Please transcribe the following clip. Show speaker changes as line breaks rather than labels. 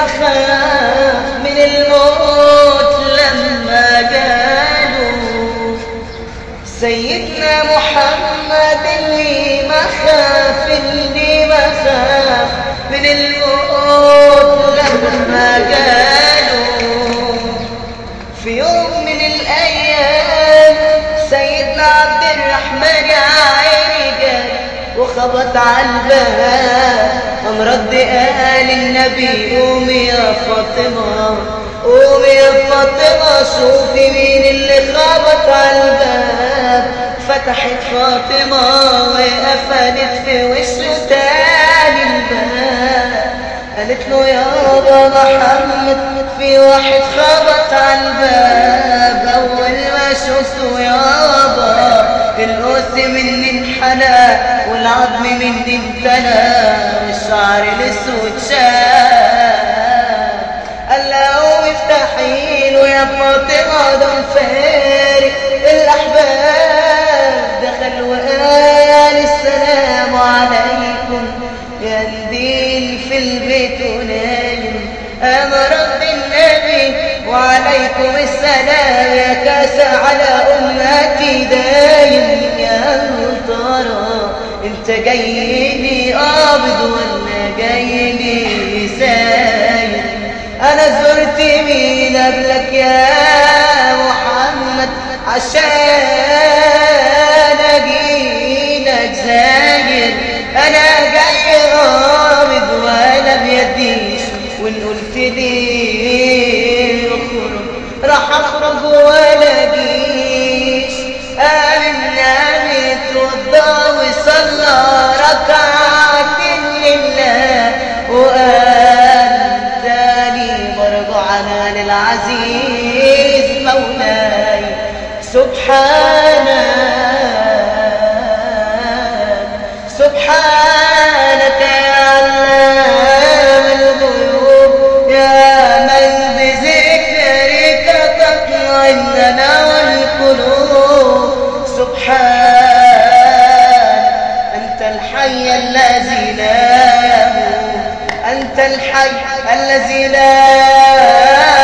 خاف من الموت لما قالوا سيدنا محمد اللي ما خاف من الموت لما قالوا في يوم من الأيام سيدنا عبد الرحمن عيني وخبط على الباب امرد قال النبي قومي يا فاطمة قومي يا فاطمة شوفي مين اللي خبط على الباب. فتحت فاطمة وقفلت في وشه تاني الباب قالت له يابا محمد في واحد خبط على الباب اول ما شفته يابا القوس مني انحنى والعظم مني امتنى والشعر الاسود شاب. قال له افتحي له يا فاطمه دول فارق الاحباب. دخل وقال السلام عليكم يا ندين في البيت ونايم امر النبي وعليكم السلام يا كاسع على امتي دايم. يا ترى انت جاي لي قابض ولا جاي لي ساير؟ انا زرت مين قبلك يا محمد عشان اجيلك زاير؟ انا جاي قابض ولا بيديش وان قلت لي اخرج راح اخرج ولا جيش. قال النبي اتوضى وصلى ركعتين لله وقال تاني مرجعنا للعزيز مولاي سبحانك يا علام الغيوب يا من بذكرك تطمئننا والقلوب. سبحانك أنت الحي الذي لا يموت أنت الحي الذي لا